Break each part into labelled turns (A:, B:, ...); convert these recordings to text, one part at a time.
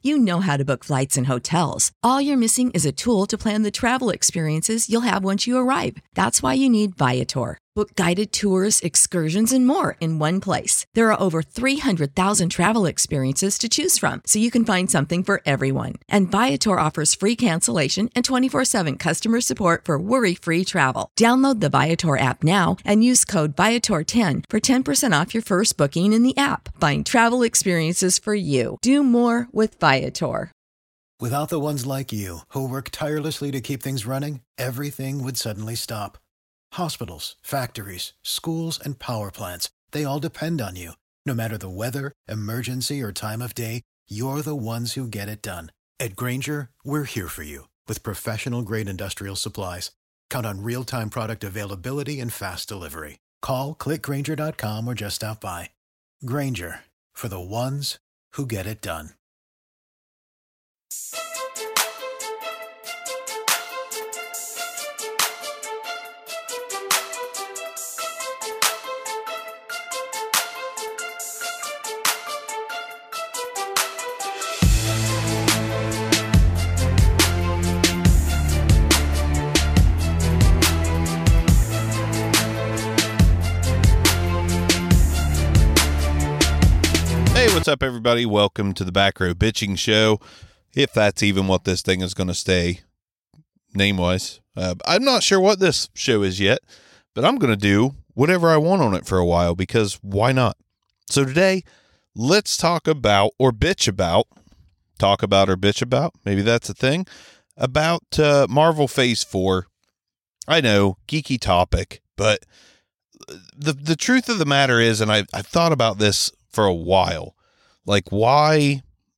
A: You know how to book flights and hotels. All you're missing is a tool to plan the travel experiences you'll have once you arrive. That's why you need Viator. Book guided tours, excursions, and more in one place. There are over 300,000 travel experiences to choose from, so you can find something for everyone. And Viator offers free cancellation and 24/7 customer support for worry-free travel. Download the Viator app now and use code Viator10 for 10% off your first booking in the app. Find travel experiences for you. Do more with Viator.
B: Without the ones like you, who work tirelessly to keep things running, everything would suddenly stop. Hospitals, factories, schools, and power plants, they all depend on you. No matter the weather, emergency, or time of day, you're the ones who get it done. At Grainger, we're here for you with professional-grade industrial supplies. Count on real-time product availability and fast delivery. Call, click Grainger.com, or just stop by. Grainger, for the ones who get it done.
C: What's up, everybody? Welcome to the Back Row Bitching Show, if that's even what this thing is going to stay name-wise. I'm not sure what this show is yet, but I'm going to do whatever I want on it for a while, because why not? So today, let's talk about, or bitch about, maybe that's a thing, about Marvel Phase 4. I know, geeky topic, but the truth of the matter is, and I've thought about this for a while, like, why,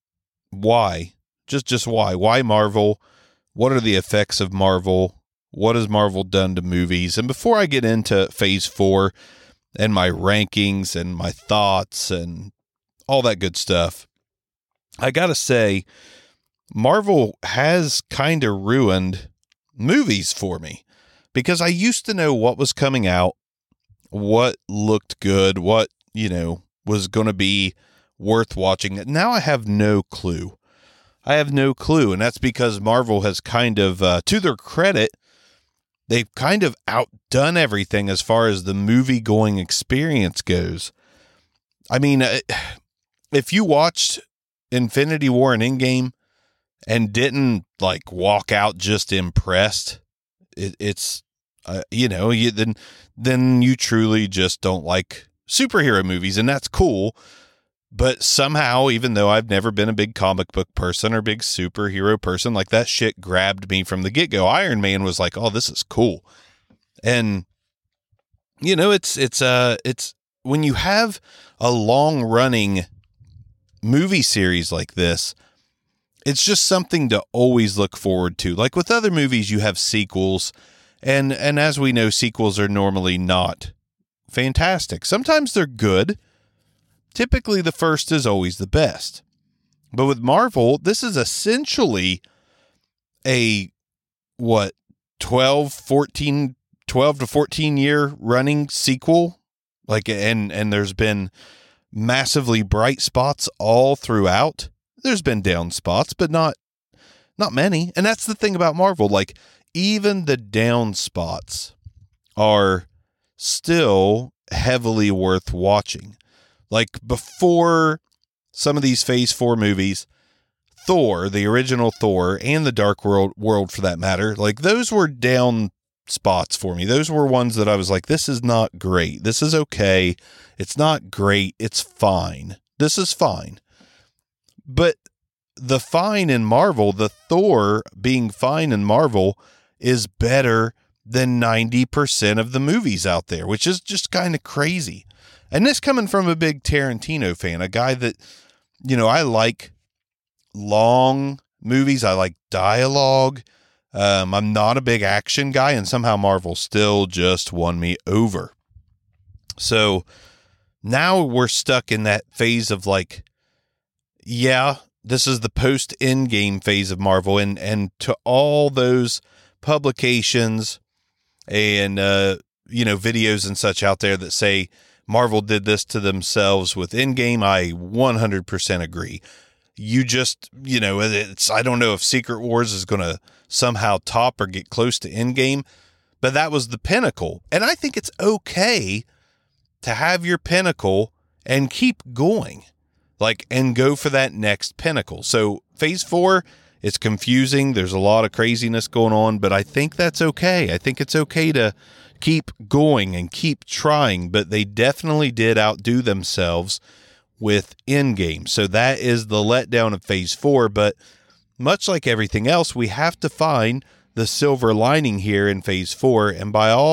C: just why Marvel? What are the effects of Marvel? What has Marvel done to movies? And before I get into Phase 4 and my rankings and my thoughts and all that good stuff, I gotta say, Marvel has kind of ruined movies for me, because I used to know what was coming out, what looked good, what, was going to be worth watching. Now I have no clue. And that's because Marvel has kind of, to their credit, they've kind of outdone everything as far as the movie-going experience goes. I mean, if you watched Infinity War and Endgame and didn't, walk out just impressed, it's then you truly just don't like superhero movies, and that's cool. But somehow, even though I've never been a big comic book person or big superhero person, that shit grabbed me from the get-go. Iron Man was like, oh, this is cool. And it's when you have a long-running movie series like this, it's just something to always look forward to. Like with other movies, you have sequels, and as we know, sequels are normally not fantastic. Sometimes they're good. Typically, the first is always the best. But with Marvel, this is essentially a, 12 to 14 year running sequel. And there's been massively bright spots all throughout. There's been down spots, but not many. And that's the thing about Marvel. Even the down spots are still heavily worth watching. Before some of these Phase 4 movies, Thor, the original Thor, and the Dark World for that matter, those were down spots for me. Those were ones that I was like, this is not great. This is okay. It's not great. It's fine. This is fine. But the fine in Marvel, the Thor being fine in Marvel, is better than 90% of the movies out there, which is just kind of crazy. And this coming from a big Tarantino fan, a guy that, I like long movies. I like dialogue. I'm not a big action guy, and somehow Marvel still just won me over. So now we're stuck in that phase of this is the post-Endgame phase of Marvel, and to all those publications and, videos and such out there that say Marvel did this to themselves with Endgame, I 100% agree. you just, I don't know if Secret Wars is going to somehow top or get close to Endgame, but that was the pinnacle. And I think it's okay to have your pinnacle and keep going, and go for that next pinnacle. So phase 4, it's confusing. There's a lot of craziness going on, but I think that's okay. I think it's okay to keep going and keep trying, but they definitely did outdo themselves with Endgame. So that is the letdown of phase 4, but much like everything else, we have to find the silver lining here in phase 4, and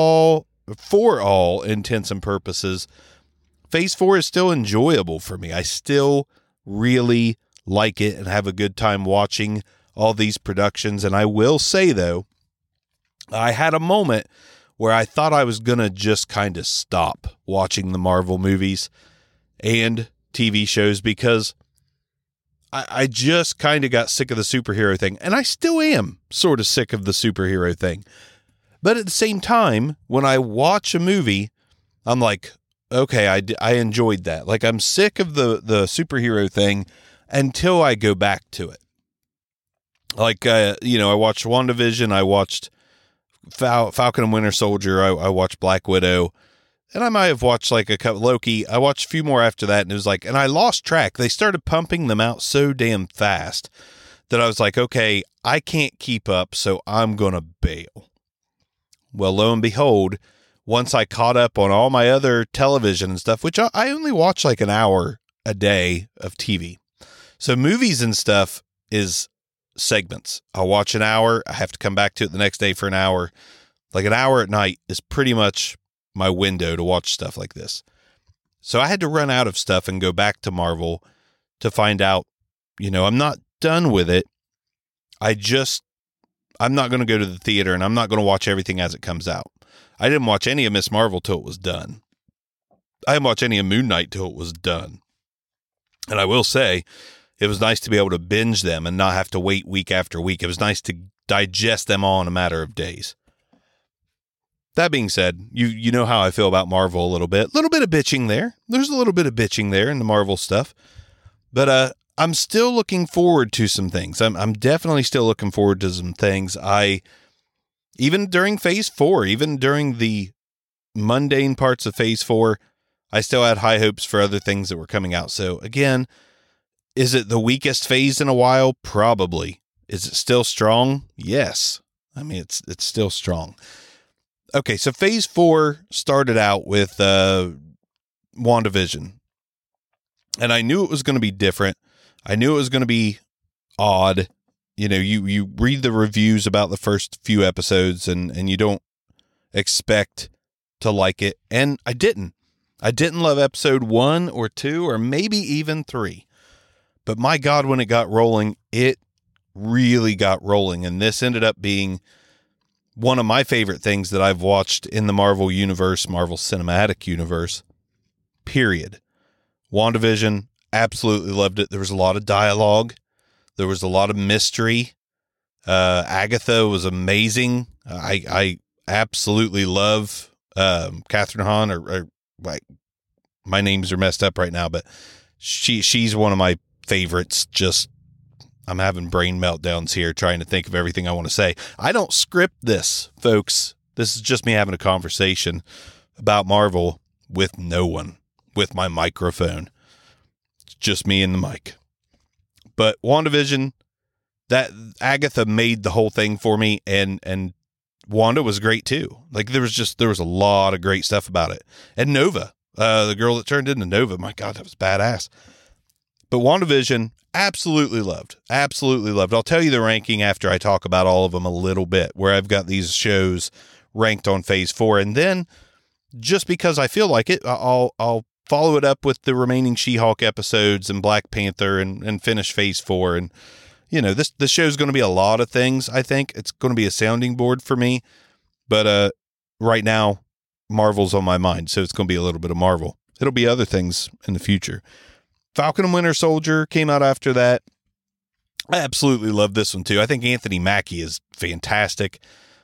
C: for all intents and purposes, phase 4 is still enjoyable for me. I still really like it and have a good time watching all these productions. And I will say, though, I had a moment where I thought I was going to just kind of stop watching the Marvel movies and TV shows because I just kind of got sick of the superhero thing. And I still am sort of sick of the superhero thing. But at the same time, when I watch a movie, I'm like, okay, I enjoyed that. I'm sick of the superhero thing until I go back to it. I watched WandaVision, I watched Falcon and Winter Soldier, I watched Black Widow, and I might have watched a couple Loki. I watched a few more after that, and it was and I lost track. They started pumping them out so damn fast that I was like, okay, I can't keep up, so I'm going to bail. Well, lo and behold, once I caught up on all my other television and stuff, which I only watch an hour a day of TV. So movies and stuff is segments. I'll watch an hour. I have to come back to it the next day for an hour. An hour at night is pretty much my window to watch stuff like this. So I had to run out of stuff and go back to Marvel to find out, I'm not done with it. I'm not going to go to the theater and I'm not going to watch everything as it comes out. I didn't watch any of Miss Marvel till it was done. I didn't watch any of Moon Knight till it was done. And I will say, it was nice to be able to binge them and not have to wait week after week. It was nice to digest them all in a matter of days. That being said, you know how I feel about Marvel a little bit. A little bit of bitching there. There's a little bit of bitching there in the Marvel stuff. But I'm still looking forward to some things. I'm definitely still looking forward to some things. Even during phase 4, even during the mundane parts of phase 4, I still had high hopes for other things that were coming out. So again, is it the weakest phase in a while? Probably. Is it still strong? Yes. It's still strong. Okay, so phase 4 started out with WandaVision. And I knew it was going to be different. I knew it was going to be odd. You read the reviews about the first few episodes and you don't expect to like it. And I didn't. I didn't love episode 1 or 2 or maybe even 3. But my God, when it got rolling, it really got rolling. And this ended up being one of my favorite things that I've watched in the Marvel universe, Marvel Cinematic Universe, period. WandaVision, absolutely loved it. There was a lot of dialogue. There was a lot of mystery. Agatha was amazing. I absolutely love Catherine Hahn, or my names are messed up right now, but she's one of my favorites. Just, I'm having brain meltdowns here trying to think of everything I want to say. I don't script this, folks. This is just me having a conversation about Marvel with no one, with my microphone. It's just me and the mic. But WandaVision, that Agatha made the whole thing for me, and Wanda was great too. There was a lot of great stuff about it. And Nova, the girl that turned into Nova, my God, that was badass. But WandaVision, absolutely loved. Absolutely loved. I'll tell you the ranking after I talk about all of them a little bit, where I've got these shows ranked on phase 4. And then, just because I feel like it, I'll follow it up with the remaining She-Hulk episodes and Black Panther and finish phase 4. And, this show's going to be a lot of things, I think. It's going to be a sounding board for me. But right now, Marvel's on my mind, so it's going to be a little bit of Marvel. It'll be other things in the future. Falcon and Winter Soldier came out after that. I absolutely love this one too. I think Anthony Mackie is fantastic.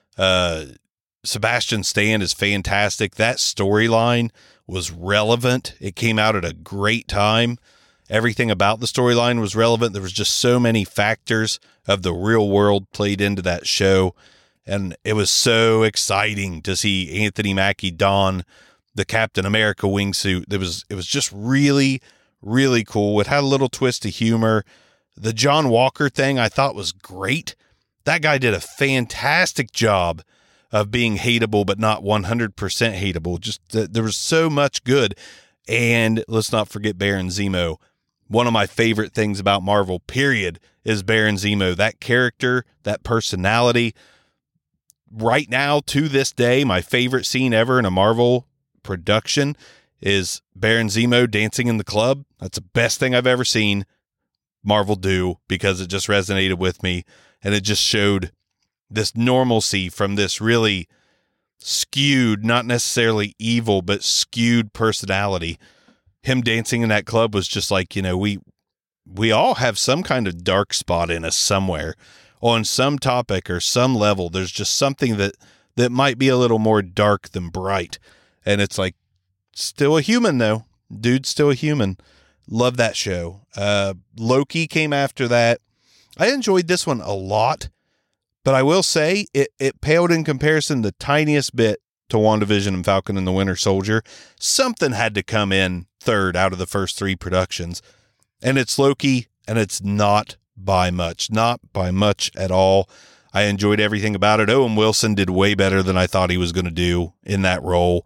C: Sebastian Stan is fantastic. That storyline was relevant. It came out at a great time. Everything about the storyline was relevant. There was just so many factors of the real world played into that show. And it was so exciting to see Anthony Mackie don the Captain America wingsuit. It was just really, really cool. It had a little twist of humor. The John Walker thing I thought was great. That guy did a fantastic job of being hateable, but not 100% hateable. Just there was so much good. And let's not forget Baron Zemo. One of my favorite things about Marvel, period, is Baron Zemo. That character, that personality. Right now, to this day, my favorite scene ever in a Marvel production is Baron Zemo dancing in the club. That's the best thing I've ever seen Marvel do, because it just resonated with me. And it just showed this normalcy from this really skewed, not necessarily evil, but skewed personality. Him dancing in that club was just like, we all have some kind of dark spot in us somewhere on some topic or some level. There's just something that might be a little more dark than bright. And it's like, still a human though. Dude's still a human. Love that show. Loki came after that. I enjoyed this one a lot, but I will say it paled in comparison the tiniest bit to WandaVision and Falcon and the Winter Soldier. Something had to come in third out of the first three productions, and it's Loki, and it's not by much at all. I enjoyed everything about it. Owen Wilson did way better than I thought he was going to do in that role.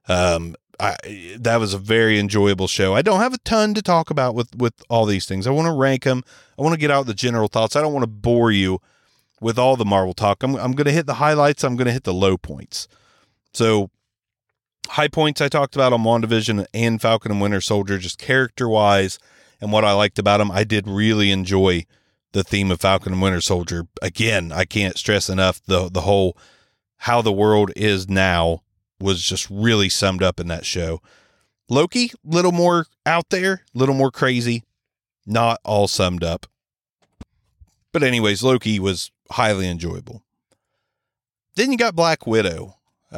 C: That was a very enjoyable show. I don't have a ton to talk about with all these things. I want to rank them. I want to get out the general thoughts. I don't want to bore you with all the Marvel talk. I'm going to hit the highlights. I'm going to hit the low points. So high points I talked about on WandaVision and Falcon and Winter Soldier, just character-wise and what I liked about them. I did really enjoy the theme of Falcon and Winter Soldier. Again, I can't stress enough the whole how the world is now was just really summed up in that show. Loki, little more out there, little more crazy, not all summed up. But anyways, Loki was highly enjoyable. Then you got Black Widow.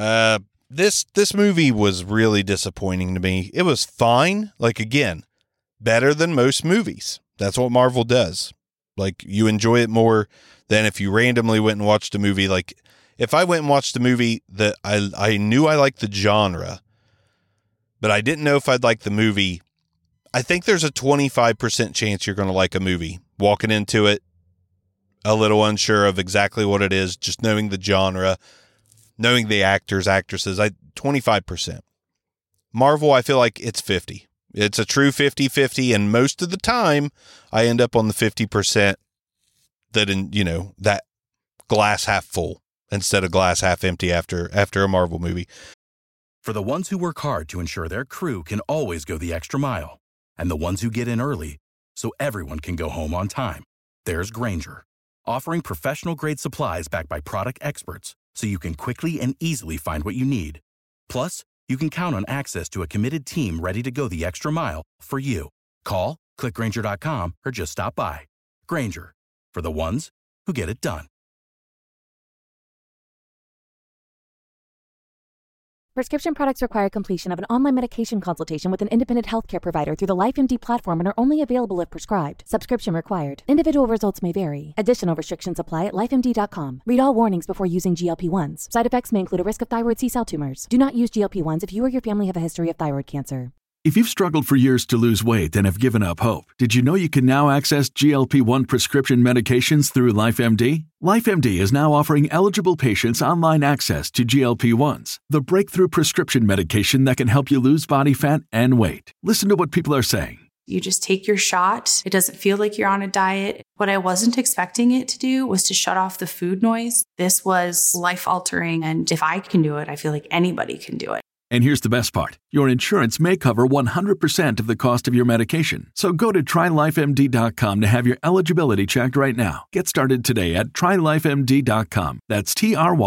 C: This movie was really disappointing to me. It was fine. Like, again, better than most movies. That's what Marvel does. Like, you enjoy it more than if you randomly went and watched a movie. Like, if I went and watched a movie that I knew I liked the genre, but I didn't know if I'd like the movie, I think there's a 25% chance you're going to like a movie. Walking into it a little unsure of exactly what it is, just knowing the genre, knowing the actors, actresses, 25%. Marvel, I feel like it's 50. It's a true 50-50, and most of the time, I end up on the 50% that glass half full instead of glass half empty after a Marvel movie.
D: For the ones who work hard to ensure their crew can always go the extra mile, and the ones who get in early so everyone can go home on time, there's Grainger, offering professional-grade supplies backed by product experts so you can quickly and easily find what you need. Plus, you can count on access to a committed team ready to go the extra mile for you. Call, click Grainger.com, or just stop by. Grainger, for the ones who get it done.
E: Prescription products require completion of an online medication consultation with an independent healthcare provider through the LifeMD platform and are only available if prescribed. Subscription required. Individual results may vary. Additional restrictions apply at lifemd.com. Read all warnings before using GLP-1s. Side effects may include a risk of thyroid C-cell tumors. Do not use GLP-1s if you or your family have a history of thyroid cancer.
F: If you've struggled for years to lose weight and have given up hope, did you know you can now access GLP-1 prescription medications through LifeMD? LifeMD is now offering eligible patients online access to GLP-1s, the breakthrough prescription medication that can help you lose body fat and weight. Listen to what people are saying.
G: You just take your shot. It doesn't feel like you're on a diet. What I wasn't expecting it to do was to shut off the food noise. This was life-altering, and if I can do it, I feel like anybody can do it.
F: And here's the best part. Your insurance may cover 100% of the cost of your medication. So go to TryLifeMD.com to have your eligibility checked right now. Get started today at TryLifeMD.com. That's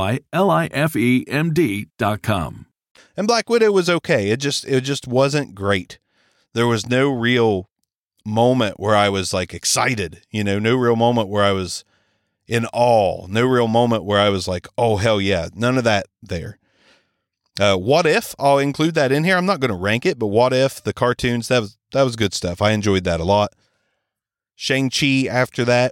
F: TryLifeMD.com.
C: And Black Widow was okay. It just wasn't great. There was no real moment where I was like excited, no real moment where I was in awe, no real moment where I was like, oh, hell yeah, none of that there. What If, I'll include that in here. I'm not going to rank it, but What If, the cartoons, that good stuff. I enjoyed that a lot. Shang-Chi after that.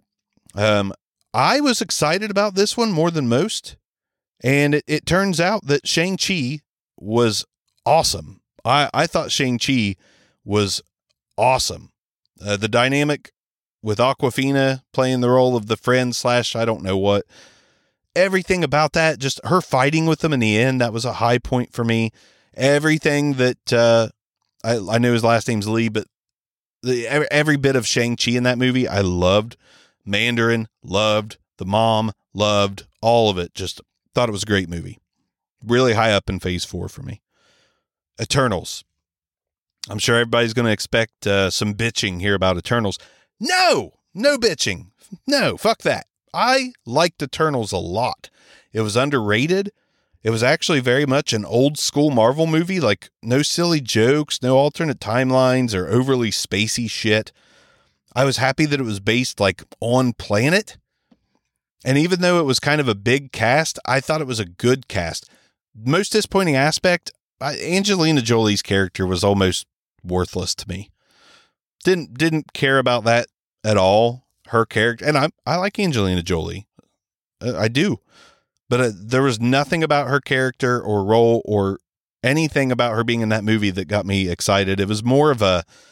C: I was excited about this one more than most. And it turns out that Shang-Chi was awesome. I thought Shang-Chi was awesome. The dynamic with Awkwafina playing the role of the friend / I don't know what. Everything about that, just her fighting with them in the end, that was a high point for me. Everything that, I know his last name's Lee, but every bit of Shang-Chi in that movie, I loved. Mandarin, loved. The mom, loved. All of it. Just thought it was a great movie. Really high up in phase 4 for me. Eternals. I'm sure everybody's going to expect some bitching here about Eternals. No bitching. No, fuck that. I liked Eternals a lot. It was underrated. It was actually very much an old school Marvel movie, like no silly jokes, no alternate timelines or overly spacey shit. I was happy that it was based like on planet. And even though it was kind of a big cast, I thought it was a good cast. Most disappointing aspect, Angelina Jolie's character was almost worthless to me. Didn't care about that at all. Her character, and I like Angelina Jolie. I do. But there was nothing about her character or role or anything about her being in that movie that got me excited. It was more of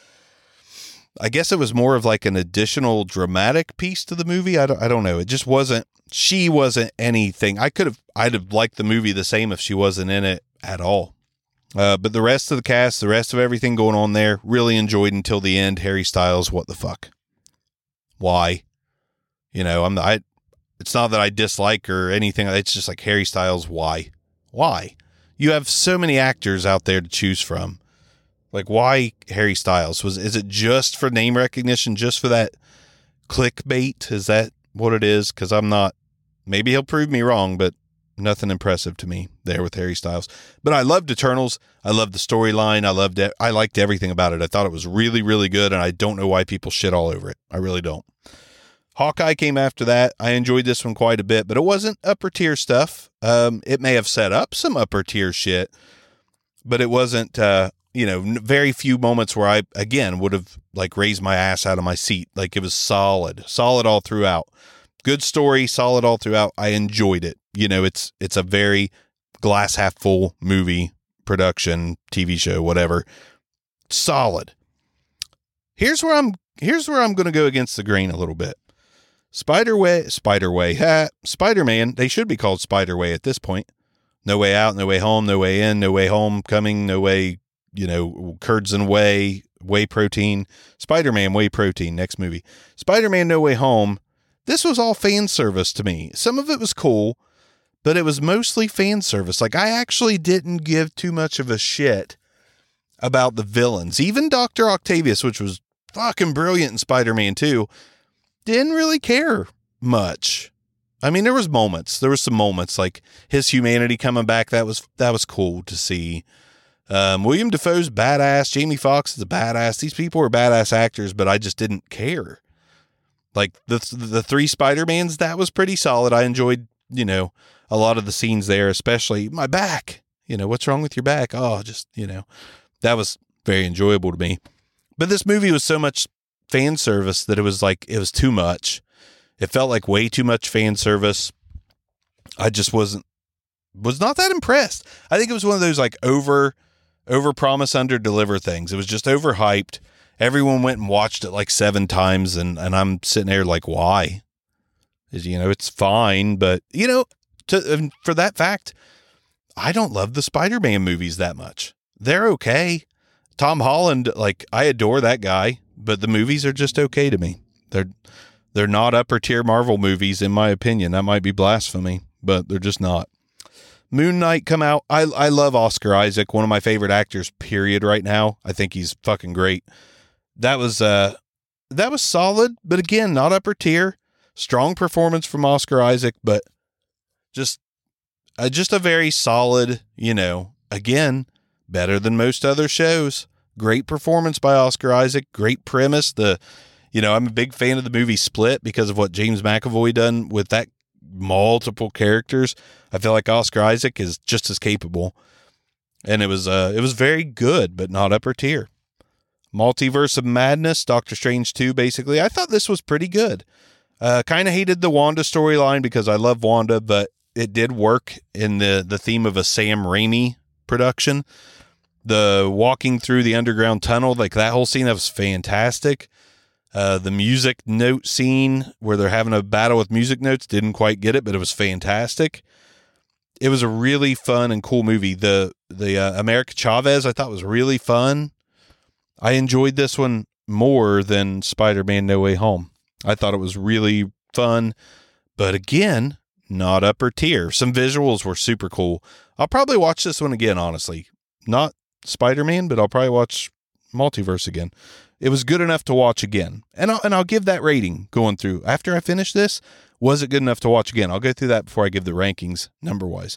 C: I guess it was more of like an additional dramatic piece to the movie. I don't know. It just wasn't, she wasn't anything. I'd have liked the movie the same if she wasn't in it at all. But the rest of the cast, the rest of everything going on there, really enjoyed until the end. Harry Styles, what the fuck? Why? You know, it's not that I dislike or anything. It's just like Harry Styles. Why? You have so many actors out there to choose from. Like, why Harry Styles? Is it just for name recognition? Just for that clickbait? Is that what it is? Cause maybe he'll prove me wrong, but nothing impressive to me there with Harry Styles. But I loved Eternals. I loved the storyline. I liked everything about it. I thought it was really, really good. And I don't know why people shit all over it. I really don't. Hawkeye came after that. I enjoyed this one quite a bit, but it wasn't upper tier stuff. It may have set up some upper tier shit, but it wasn't, very few moments where I, again, would have like raised my ass out of my seat. Like it was solid all throughout. Good story, solid all throughout. I enjoyed it. You know, it's a very glass half full movie, production, TV show, whatever. Solid. Here's where I'm going to go against the grain a little bit. Spider-Man, they should be called Spider-Way at this point. No Way Out, No Way Home, No Way In, No Way Homecoming, No Way, Curds and Whey Protein. Spider-Man, Whey Protein, next movie. Spider-Man, No Way Home. This was all fan service to me. Some of it was cool, but it was mostly fan service. Like, I actually didn't give too much of a shit about the villains. Even Dr. Octavius, which was fucking brilliant in Spider-Man 2, didn't really care much. I mean, there was some moments like his humanity coming back. That was cool to see. William Dafoe's badass. Jamie Foxx is a badass. These people were badass actors, but I just didn't care. Like the three Spider-Mans, that was pretty solid. I enjoyed, a lot of the scenes there, especially my back. What's wrong with your back? Oh, just, that was very enjoyable to me. But this movie was so much fan service that it was too much. It felt like way too much fan service. I just was not that impressed. I think it was one of those like over promise, under deliver things. It was just overhyped. Everyone went and watched it like 7 times. And I'm sitting there like, why? It's fine. But for that fact, I don't love the Spider-Man movies that much. They're okay. Tom Holland, like, I adore that guy, but the movies are just okay to me. They're not upper tier Marvel movies, in my opinion. That might be blasphemy, but they're just not. Moon Knight come out. I love Oscar Isaac, one of my favorite actors, period, right now. I think he's fucking great. That was solid, but again, not upper tier. Strong performance from Oscar Isaac, but just a very solid, again, better than most other shows. Great performance by Oscar Isaac. Great premise. I'm a big fan of the movie Split because of what James McAvoy done with that multiple characters. I feel like Oscar Isaac is just as capable. And it was very good, but not upper tier. Multiverse of Madness, Doctor Strange 2, basically. I thought this was pretty good. Kind of hated the Wanda storyline because I love Wanda, but it did work in the theme of a Sam Raimi production. The walking through the underground tunnel, like that whole scene, that was fantastic. The music note scene where they're having a battle with music notes, didn't quite get it, but it was fantastic. It was a really fun and cool movie. The America Chavez, I thought was really fun. I enjoyed this one more than Spider-Man No Way Home. I thought it was really fun, but again, not upper tier. Some visuals were super cool. I'll probably watch this one again, honestly. Not Spider-Man, but I'll probably watch Multiverse again. It was good enough to watch again. And I'll give that rating going through. After I finish this, was it good enough to watch again? I'll go through that before I give the rankings number-wise.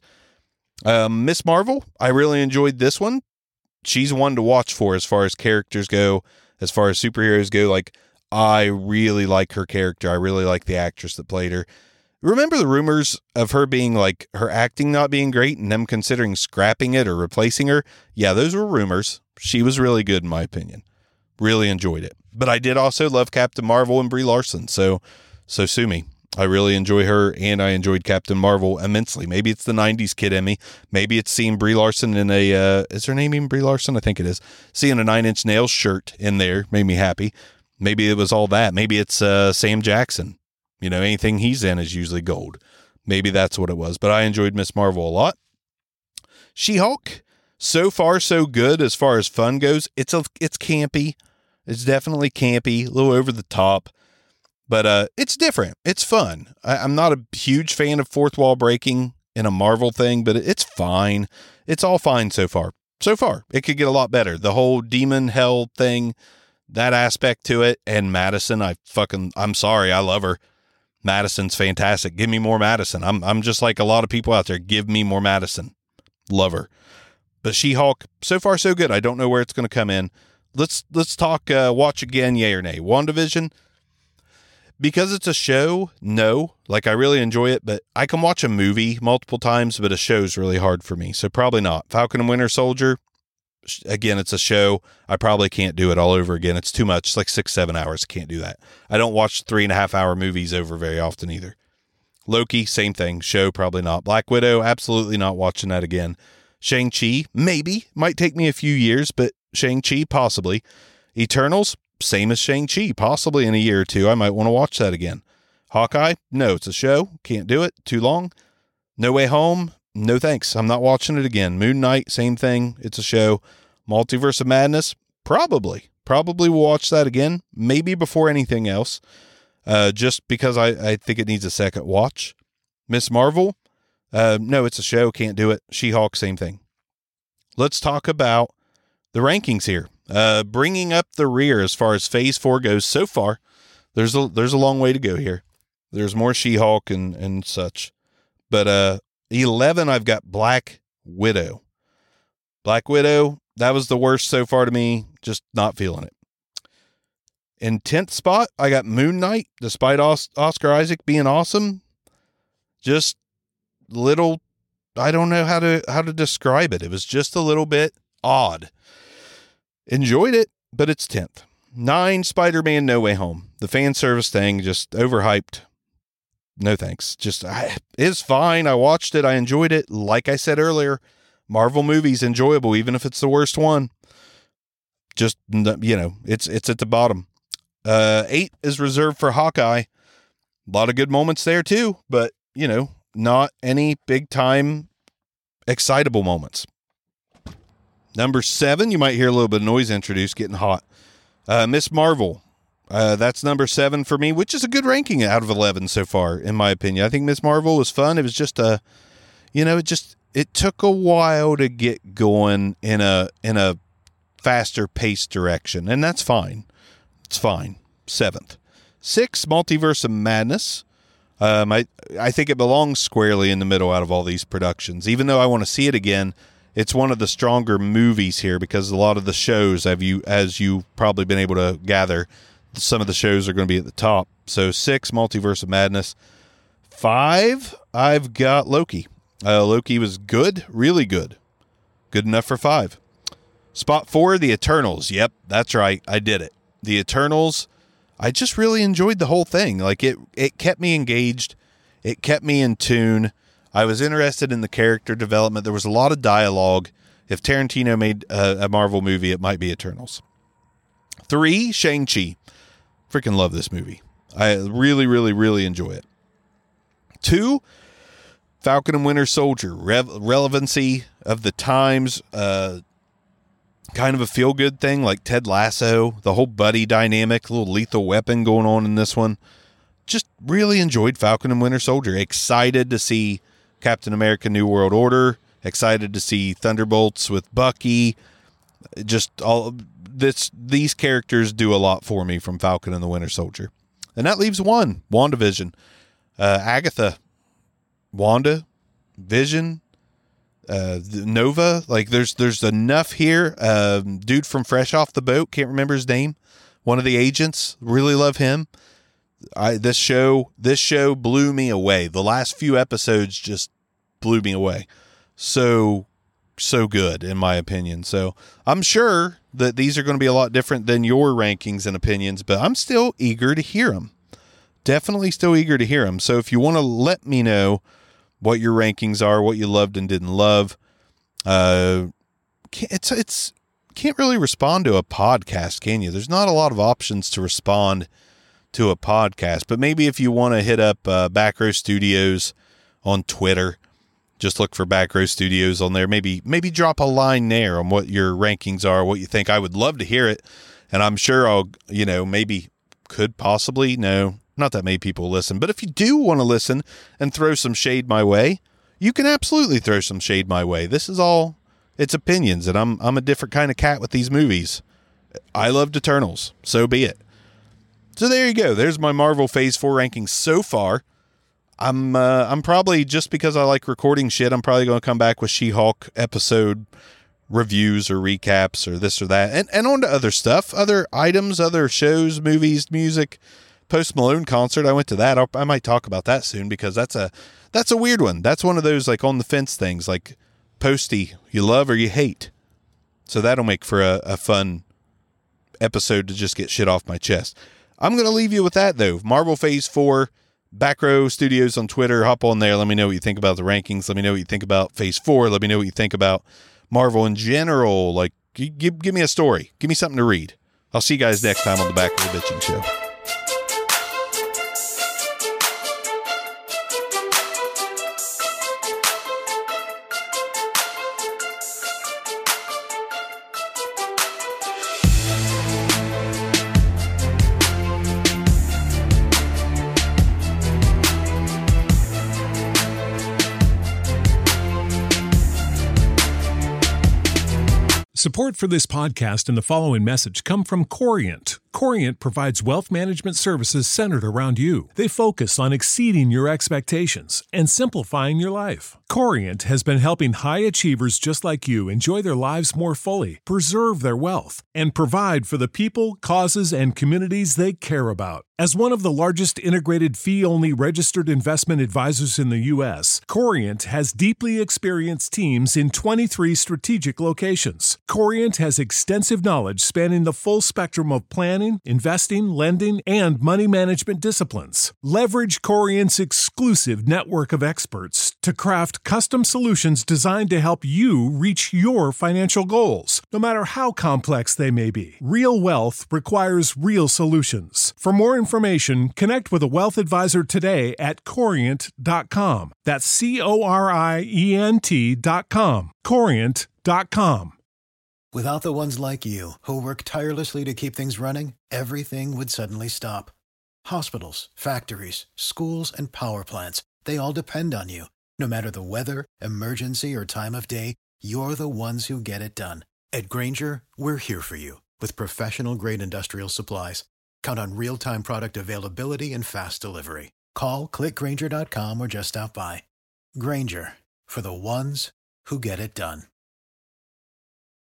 C: Ms. Marvel, I really enjoyed this one. She's one to watch for as far as characters go, as far as superheroes go. Like, I really like her character. I really like the actress that played her. Remember the rumors of her being like, her acting not being great and them considering scrapping it or replacing her? Yeah, those were rumors. She was really good in my opinion. Really enjoyed it. But I did also love Captain Marvel and Brie Larson. So sue me. I really enjoy her, and I enjoyed Captain Marvel immensely. Maybe it's the 90s kid in me. Maybe it's seeing Brie Larson in a, is her name even Brie Larson? I think it is. Seeing a Nine Inch Nails shirt in there made me happy. Maybe it was all that. Maybe it's Sam Jackson. You know, anything he's in is usually gold. Maybe that's what it was. But I enjoyed Ms. Marvel a lot. She-Hulk, so far so good as far as fun goes. It's campy. It's definitely campy, a little over the top. But it's different. It's fun. I'm not a huge fan of fourth wall breaking in a Marvel thing, but it's fine. It's all fine so far. So far, it could get a lot better. The whole demon hell thing, that aspect to it, and Madison, I'm sorry, I love her. Madison's fantastic. Give me more Madison. I'm just like a lot of people out there. Give me more Madison. Love her. But She-Hulk, so far so good. I don't know where it's going to come in. Let's talk watch again, yay or nay. WandaVision, because it's a show, no. Like, I really enjoy it, but I can watch a movie multiple times, but a show's really hard for me, so probably not. Falcon and Winter Soldier, again, it's a show. I probably can't do it all over again. It's too much. It's like 6-7 hours. Can't do that. I don't watch 3.5 hour movies over very often either. Loki, same thing. Show, probably not. Black Widow, absolutely not watching that again. Shang-Chi, maybe. Might take me a few years, but Shang-Chi, possibly. Eternals, same as Shang-Chi, possibly in a year or two. I might want to watch that again. Hawkeye, no, it's a show. Can't do it. Too long. No Way Home, no thanks. I'm not watching it again. Moon Knight, same thing. It's a show. Multiverse of Madness, probably will watch that again. Maybe before anything else. Just because I think it needs a second watch. Ms. Marvel, no, it's a show. Can't do it. She-Hulk, same thing. Let's talk about the rankings here. Bringing up the rear as far as Phase 4 goes so far. There's a long way to go here. There's more She-Hulk and such. But 11, I've got Black Widow. Black Widow, that was the worst so far to me. Just not feeling it. In 10th spot, I got Moon Knight, despite Oscar Isaac being awesome. Just little, I don't know how to describe it. It was just a little bit odd. Enjoyed it, but it's 10th. 9, Spider-Man No Way Home. The fan service thing, just overhyped. No thanks. It's fine. I watched it. I enjoyed it. Like I said earlier, Marvel movies enjoyable, even if it's the worst one. Just, it's at the bottom. 8 is reserved for Hawkeye. A lot of good moments there too, but, not any big time excitable moments. Number 7, you might hear a little bit of noise introduced, getting hot. Ms. Marvel. That's number 7 for me, which is a good ranking out of 11 so far, in my opinion. I think Ms. Marvel was fun. It was just it took a while to get going in a faster paced direction, and that's fine. It's fine. 7th. 6, Multiverse of Madness. I think it belongs squarely in the middle out of all these productions. Even though I want to see it again, it's one of the stronger movies here because a lot of the shows, as you've probably been able to gather, some of the shows are going to be at the top. So 6, Multiverse of Madness. 5, I've got Loki. Loki was good, really good. Good enough for 5. Spot 4, The Eternals. Yep, that's right. I did it. The Eternals, I just really enjoyed the whole thing. Like it kept me engaged. It kept me in tune. I was interested in the character development. There was a lot of dialogue. If Tarantino made a Marvel movie, it might be Eternals. 3, Shang-Chi. Freaking love this movie. I really, really, really enjoy it. 2, Falcon and Winter Soldier. Relevancy of the times. Kind of a feel-good thing like Ted Lasso. The whole buddy dynamic. A little Lethal Weapon going on in this one. Just really enjoyed Falcon and Winter Soldier. Excited to see Captain America New World Order. Excited to see Thunderbolts with Bucky. Just all this. These characters do a lot for me from Falcon and the Winter Soldier. And that leaves one, WandaVision. Agatha, Wanda, Vision, Nova. Like there's enough here. Dude from Fresh Off the Boat, can't remember his name. One of the agents, really love him. This show blew me away. The last few episodes just blew me away. So good in my opinion. So I'm sure that these are going to be a lot different than your rankings and opinions, but I'm still eager to hear them. Definitely still eager to hear them. So if you want to let me know what your rankings are, what you loved and didn't love, it's can't really respond to a podcast, can you? There's not a lot of options to respond to a podcast, but maybe if you want to hit up Back Row Studios on Twitter, just look for Back Row Studios on there. Maybe drop a line there on what your rankings are, what you think. I would love to hear it, and I'm sure I'll, maybe could possibly, no, not that many people listen, but if you do want to listen and throw some shade my way, you can absolutely throw some shade my way. This is all, it's opinions, and I'm a different kind of cat with these movies. I loved Eternals, so be it. So there you go. There's my Marvel Phase 4 rankings so far. I'm probably, just because I like recording shit, I'm probably going to come back with She-Hulk episode reviews or recaps or this or that. And on to other stuff, other items, other shows, movies, music. Post Malone concert, I went to that. I might talk about that soon because that's a weird one. That's one of those like on the fence things, like Posty, you love or you hate. So that'll make for a fun episode to just get shit off my chest. I'm going to leave you with that, though. Marvel Phase 4, Back Row Studios on Twitter. Hop on there. Let me know what you think about the rankings. Let me know what you think about Phase 4. Let me know what you think about Marvel in general. Like, give me a story. Give me something to read. I'll see you guys next time on the Back Row Bitching Show.
H: Support for this podcast and the following message come from Corient. Corient provides wealth management services centered around you. They focus on exceeding your expectations and simplifying your life. Corient has been helping high achievers just like you enjoy their lives more fully, preserve their wealth, and provide for the people, causes, and communities they care about. As one of the largest integrated fee-only registered investment advisors in the U.S., Corient has deeply experienced teams in 23 strategic locations. Corient has extensive knowledge spanning the full spectrum of planning, investing, lending, and money management disciplines. Leverage Corient's exclusive network of experts to craft custom solutions designed to help you reach your financial goals, no matter how complex they may be. Real wealth requires real solutions. For more information, connect with a wealth advisor today at Corient.com. That's Corient.com. Corient.com.
B: Without the ones like you, who work tirelessly to keep things running, everything would suddenly stop. Hospitals, factories, schools, and power plants, they all depend on you. No matter the weather, emergency, or time of day, you're the ones who get it done. At Grainger, we're here for you with professional-grade industrial supplies. Count on real-time product availability and fast delivery. Call, click Grainger.com, or just stop by. Grainger, for the ones who get it done.